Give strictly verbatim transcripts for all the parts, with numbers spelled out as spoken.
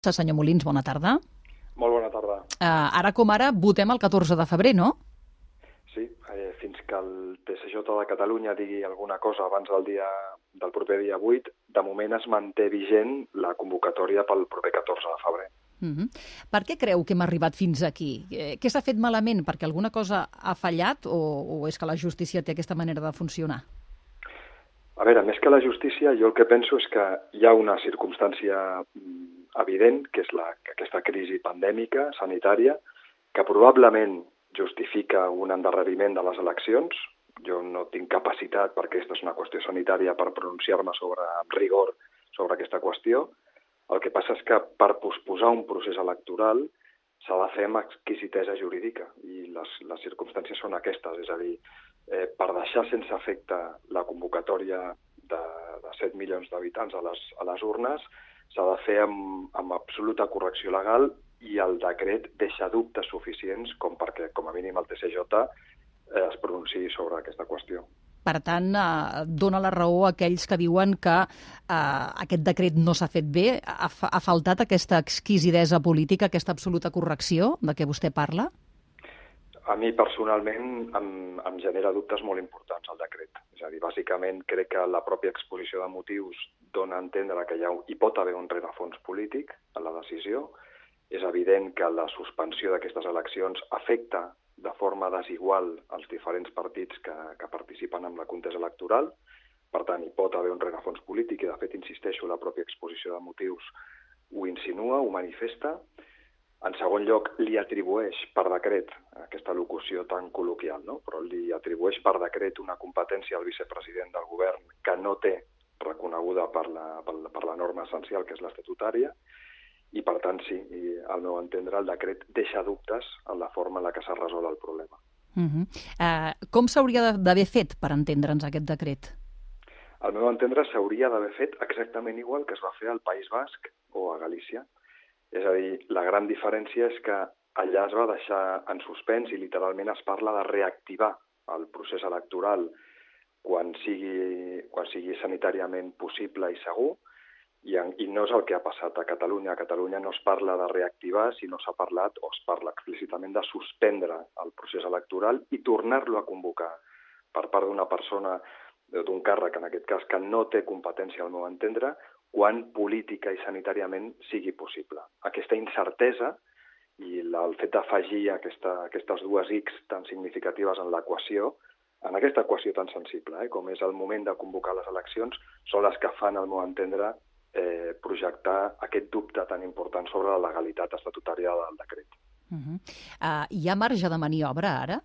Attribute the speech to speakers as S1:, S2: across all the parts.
S1: Senyor Molins, bona tarda.
S2: Molt bona tarda.
S1: Uh, ara com ara votem el catorze de febrer, no?
S2: Sí, eh, fins que el T S J de Catalunya digui alguna cosa abans del dia del proper dia vuit, de moment es manté vigent la convocatòria pel proper catorze de febrer.
S1: Uh -huh. Per què creu que hem arribat fins aquí? Eh, què s'ha fet malament? Perquè alguna cosa ha fallat o, o és que la justícia té aquesta manera de funcionar?
S2: A veure, més que la justícia, jo el que penso és que hi ha una circumstància evident, que és la, aquesta crisi pandèmica, sanitària, que probablement justifica un endarreriment de les eleccions. Jo no tinc capacitat, perquè aquesta és una qüestió sanitària, per pronunciar-me sobre amb rigor sobre aquesta qüestió. El que passa és que per posposar un procés electoral s'ha de fer amb exquisitesa jurídica i les, les circumstàncies són aquestes, és a dir, eh, per deixar sense efecte la convocatòria de, de set milions d'habitants a les, a les urnes s'ha de fer amb, amb absoluta correcció legal i el decret deixa dubtes suficients com perquè, com a mínim, el T S J eh, es pronunciï sobre aquesta qüestió.
S1: Per tant, eh, dona la raó a aquells que diuen que eh, aquest decret no s'ha fet bé. Ha, ha faltat aquesta exquisidesa política, aquesta absoluta correcció de què vostè parla?
S2: A mi, personalment, em, em genera dubtes molt importants el decret. És a dir, bàsicament, crec que la pròpia exposició de motius dona a entendre que hi, ha, hi pot haver un rerefons polític en la decisió. És evident que la suspensió d'aquestes eleccions afecta de forma desigual als diferents partits que, que participen en la contesa electoral. Per tant, hi pot haver un rerefons polític i, de fet, insisteixo, la pròpia exposició de motius ho insinua, ho manifesta. En segon lloc, li atribueix per decret, aquesta locució tan col·loquial, no? Però li atribueix per decret una competència al vicepresident del govern que no té reconeguda per la, per la, per la norma essencial, que és l'estatutària, i per tant, sí, i al meu entendre, el decret deixa dubtes en la forma en la que s'ha resolt el problema.
S1: Uh -huh. uh, com s'hauria d'haver fet per entendre'ns aquest decret?
S2: Al meu entendre, s'hauria d'haver fet exactament igual que es va fer al País Basc o a Galícia. És a dir, la gran diferència és que allà es va deixar en suspens i literalment es parla de reactivar el procés electoral quan sigui, quan sigui sanitàriament possible i segur, i, en, i no és el que ha passat a Catalunya. A Catalunya no es parla de reactivar, sinó s'ha parlat o es parla explícitament de suspendre el procés electoral i tornar-lo a convocar per part d'una persona, d'un càrrec, en aquest cas, que no té competència, al meu entendre, quan política i sanitàriament sigui possible. Aquesta incertesa i la, el fet d'afegir aquesta, aquestes dues X tan significatives en l'equació, en aquesta equació tan sensible, eh, com és el moment de convocar les eleccions, són les que fan, al meu entendre, eh, projectar aquest dubte tan important sobre la legalitat estatutària del decret.
S1: Uh -huh. uh, hi ha marge de maniobra ara?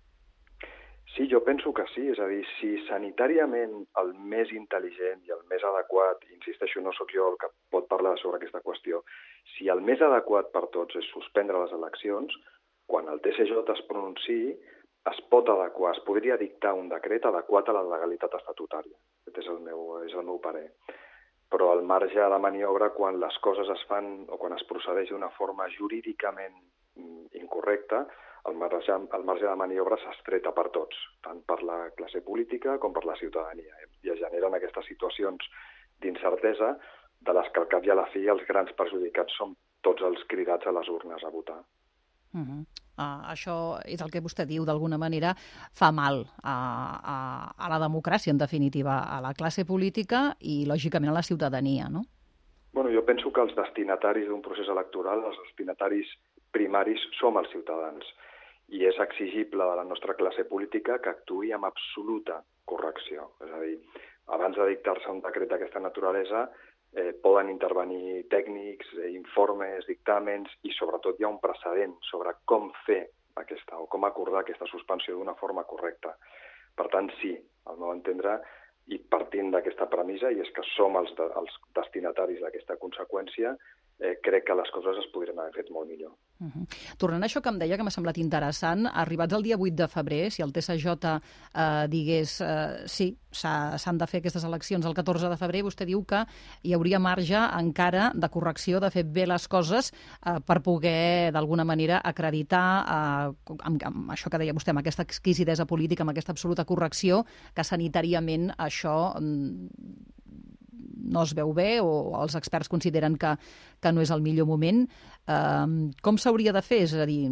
S2: Sí, jo penso que sí. És a dir, si sanitàriament el més intel·ligent i el més adequat, insisteixo, no sóc jo el que pot parlar sobre aquesta qüestió, si el més adequat per tots és suspendre les eleccions, quan el T S J es pronunciï, es pot adequar, es podria dictar un decret adequat a la legalitat estatutària. Aquest és el meu, és el meu parer. Però el marge de maniobra, quan les coses es fan o quan es procedeix d'una forma jurídicament incorrecta, el marge, el marge de maniobra s'estreta per tots, tant per la classe política com per la ciutadania. I es generen aquestes situacions d'incertesa de les que al cap i a la fi els grans perjudicats són tots els cridats a les urnes a votar.
S1: Uh -huh. uh, això és el que vostè diu, d'alguna manera, fa mal a, a, a la democràcia, en definitiva, a la classe política i, lògicament, a la ciutadania, no?
S2: Bueno, jo penso que els destinataris d'un procés electoral, els destinataris primaris, som els ciutadans. I és exigible de la nostra classe política que actuï amb absoluta correcció. És a dir, abans de dictar-se un decret d'aquesta naturalesa, eh, poden intervenir tècnics, eh, informes, dictàmens, i sobretot hi ha un precedent sobre com fer aquesta o com acordar aquesta suspensió d'una forma correcta. Per tant, sí, al meu entendre, i partint d'aquesta premissa, i és que som els, de, els destinataris d'aquesta conseqüència, eh, crec que les coses es podrien haver fet molt millor.
S1: Uh -huh. Tornant a això que em deia, que m'ha semblat interessant, arribats al dia vuit de febrer, si el T S J eh, digués eh, sí, s'han de fer aquestes eleccions el catorze de febrer, vostè diu que hi hauria marge encara de correcció, de fer bé les coses eh, per poder, d'alguna manera, acreditar eh, amb, amb això que deia vostè, amb aquesta exquisidesa política, amb aquesta absoluta correcció, que sanitàriament això mm, no es veu bé o els experts consideren que, que no és el millor moment. Eh, com s'hauria de fer? És a dir,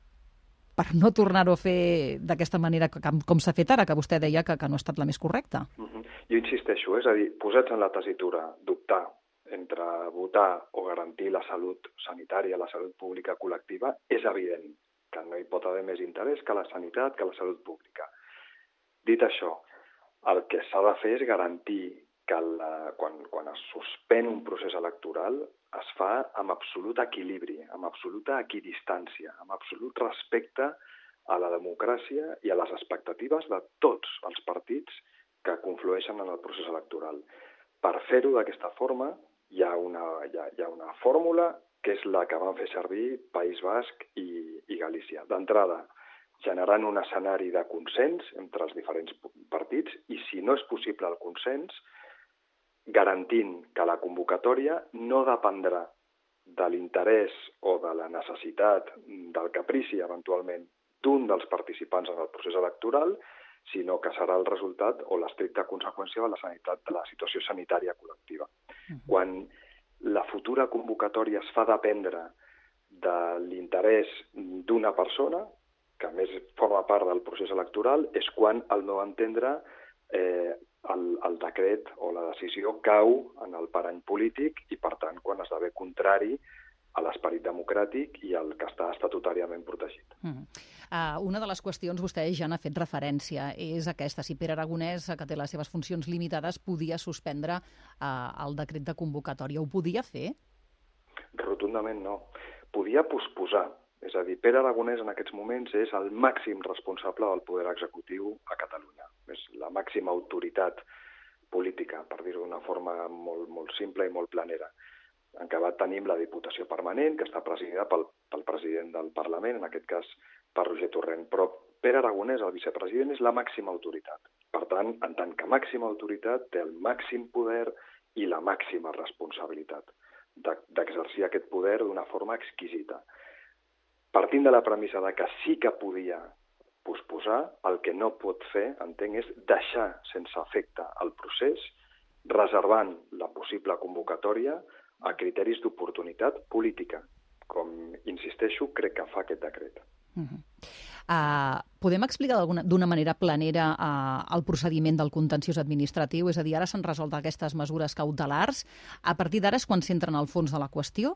S1: per no tornar-ho a fer d'aquesta manera com s'ha fet ara, que vostè deia que, que no ha estat la més correcta.
S2: Uh-huh. Jo insisteixo, és a dir, posats en la tessitura d'optar entre votar o garantir la salut sanitària, la salut pública col·lectiva, és evident que no hi pot haver més interès que la sanitat, que la salut pública. Dit això, el que s'ha de fer és garantir que la, quan, quan es suspèn un procés electoral es fa amb absolut equilibri, amb absoluta equidistància, amb absolut respecte a la democràcia i a les expectatives de tots els partits que conflueixen en el procés electoral. Per fer-ho d'aquesta forma hi ha una, hi ha, hi ha una fórmula que és la que van fer servir País Basc i, i Galícia. D'entrada, generant un escenari de consens entre els diferents partits i, si no és possible el consens, garantint que la convocatòria no dependrà de l'interès o de la necessitat, del caprici, eventualment, d'un dels participants en el procés electoral, sinó que serà el resultat o l'estricta conseqüència de la, sanitat, de la situació sanitària col·lectiva. Uh-huh. Quan la futura convocatòria es fa dependre de l'interès d'una persona, que a més forma part del procés electoral, és quan, al meu entendre, eh, el, el decret o la decisió cau en el parany polític i, per tant, quan esdevé contrari a l'esperit democràtic i al que està estatutàriament protegit.
S1: Mm. Uh, una de les qüestions, vostè ja n'ha fet referència, és aquesta. Si Pere Aragonès, que té les seves funcions limitades, podia suspendre uh, el decret de convocatòria. Ho podia fer?
S2: Rotundament no. Podia posposar. És a dir, Pere Aragonès en aquests moments és el màxim responsable del poder executiu a Catalunya. És la màxima autoritat política, per dir-ho d'una forma molt, molt simple i molt planera. En acabat tenim la Diputació Permanent, que està presidida pel, pel president del Parlament, en aquest cas per Roger Torrent. Però Pere Aragonès, el vicepresident, és la màxima autoritat. Per tant, en tant que màxima autoritat, té el màxim poder i la màxima responsabilitat d'exercir aquest poder d'una forma exquisita. Partint de la premissa de que sí que podia posposar, el que no pot fer, entenc, és deixar sense efecte el procés, reservant la possible convocatòria a criteris d'oportunitat política, com, insisteixo, crec que fa aquest decret.
S1: Uh-huh. Uh, podem explicar d'una manera planera uh, el procediment del contenciós administratiu? És a dir, ara s'han resolt aquestes mesures cautelars. A partir d'ara és quan s'entra en el fons de la qüestió?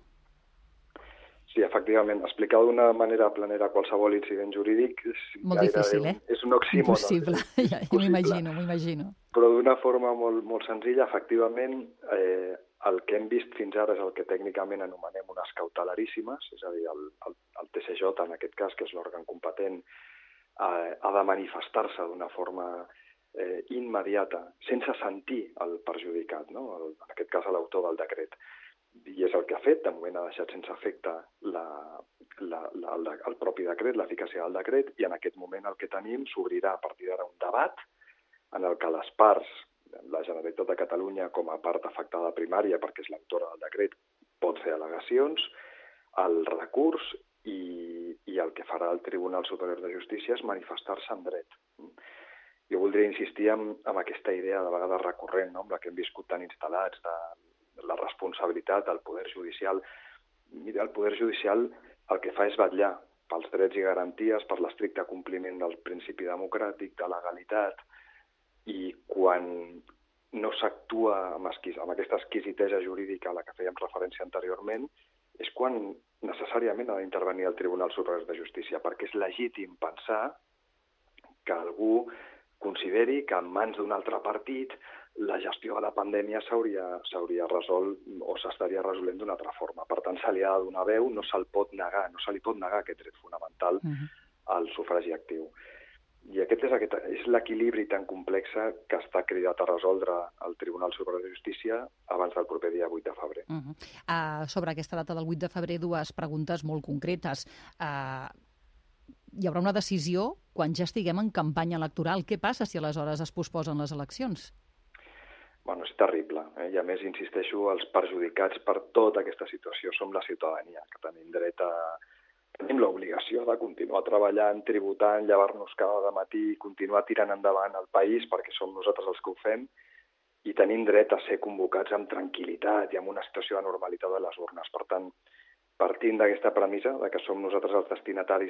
S2: Sí, efectivament. Explicar d'una manera planera qualsevol incident jurídic és
S1: molt difícil, eh?
S2: És un oxímoron.
S1: Impossible, ja, m'ho imagino, m'ho imagino.
S2: Però d'una forma molt, molt senzilla, efectivament, eh, el que hem vist fins ara és el que tècnicament anomenem unes cautelaríssimes, és a dir, el, el, el T C J, en aquest cas, que és l'òrgan competent, eh, ha de manifestar-se d'una forma eh, immediata, sense sentir el perjudicat, no? El, en aquest cas, l'autor del decret. I és el que ha fet, de moment ha deixat sense efecte la, la, la, el, el propi decret, l'eficàcia del decret, i en aquest moment el que tenim s'obrirà a partir d'ara un debat en el que les parts, la Generalitat de Catalunya com a part afectada primària, perquè és l'autora del decret, pot fer al·legacions, el recurs i, i el que farà el Tribunal Superior de Justícia és manifestar-se en dret. Jo voldria insistir en, en aquesta idea de vegades recurrent, no?, amb la que hem viscut tan instal·lats, de la responsabilitat del poder judicial. Mira, el poder judicial el que fa és vetllar pels drets i garanties, per l'estricte compliment del principi democràtic, de legalitat, i quan no s'actua amb, esquis, amb aquesta exquisitesa jurídica a la que fèiem referència anteriorment, és quan necessàriament ha d'intervenir el Tribunal Superior de Justícia, perquè és legítim pensar que algú consideri que en mans d'un altre partit la gestió de la pandèmia s'hauria resolt o s'estaria resolent d'una altra forma. Per tant, se li ha de donar veu, no se'l pot negar, no se li pot negar aquest dret fonamental al sufragi actiu. I aquest és, aquest, és l'equilibri tan complex que està cridat a resoldre el Tribunal Superior de Justícia abans del proper dia vuit de febrer.
S1: Uh -huh. uh, sobre aquesta data del vuit de febrer, dues preguntes molt concretes. Uh, hi haurà una decisió quan ja estiguem en campanya electoral. Què passa si aleshores es posposen les eleccions?
S2: Bueno, és terrible, eh? I a més, insisteixo, els perjudicats per tota aquesta situació som la ciutadania, que tenim dret a... Tenim l'obligació de continuar treballant, tributant, llevar-nos cada matí, continuar tirant endavant el país, perquè som nosaltres els que ho fem, i tenim dret a ser convocats amb tranquil·litat i amb una situació de normalitat de les urnes. Per tant, partint d'aquesta premissa, de que som nosaltres els destinataris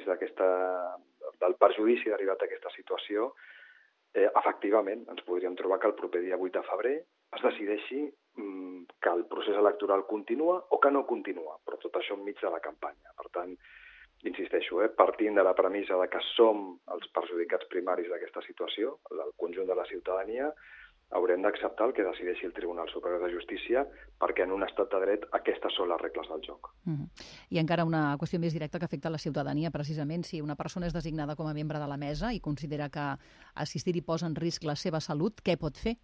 S2: del perjudici derivat d'aquesta situació, eh, efectivament ens podríem trobar que el proper dia vuit de febrer es decideixi mm, que el procés electoral continua o que no continua, però tot això enmig de la campanya. Per tant, insisteixo, eh, partint de la premissa de que som els perjudicats primaris d'aquesta situació, el conjunt de la ciutadania, haurem d'acceptar el que decideixi el Tribunal Superior de Justícia, perquè en un estat de dret aquestes són les regles del joc.
S1: Mm-hmm. I encara una qüestió més directa que afecta la ciutadania, precisament, si una persona és designada com a membre de la mesa i considera que assistir-hi posa en risc la seva salut, què pot fer?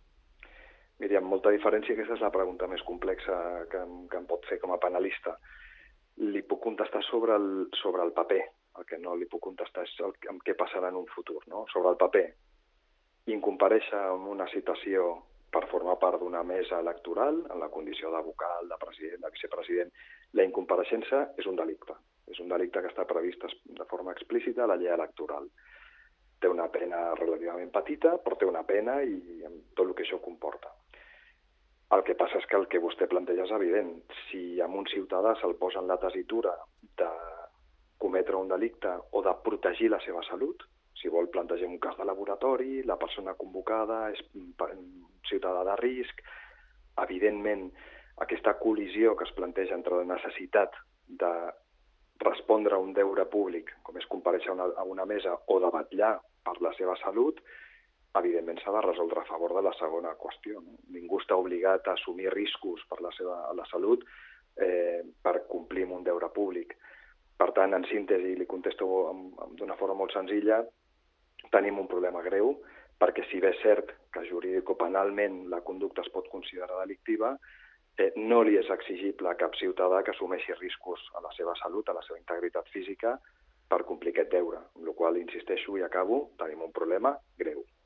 S2: Miri, amb molta diferència, aquesta és la pregunta més complexa que, que em pot fer com a penalista. Li puc contestar sobre el, sobre el paper. El que no li puc contestar és el, el què passarà en un futur. No? Sobre el paper, incomparèixer en una citació per formar part d'una mesa electoral, en la condició de vocal, de president, de vicepresident, la incompareixença és un delicte. És un delicte que està previst de forma explícita a la llei electoral. Té una pena relativament petita, però té una pena i amb tot el que això comporta. El que passa és que el que vostè planteja és evident. Si a un ciutadà se'l posa en la tessitura de cometre un delicte o de protegir la seva salut, si vol plantejar un cas de laboratori, la persona convocada és un ciutadà de risc, evidentment aquesta col·lisió que es planteja entre la necessitat de respondre a un deure públic, com és comparèixer a una mesa o de vetllar per la seva salut, evidentment s'ha de resoldre a favor de la segona qüestió. No? Ningú està obligat a assumir riscos per la seva la salut eh, per complir amb un deure públic. Per tant, en síntesi, li contesto d'una forma molt senzilla, tenim un problema greu, perquè si bé és cert que jurídico-penalment la conducta es pot considerar delictiva, eh, no li és exigible a cap ciutadà que assumeixi riscos a la seva salut, a la seva integritat física, per complir aquest deure. Amb la qual cosa, insisteixo i acabo, tenim un problema greu.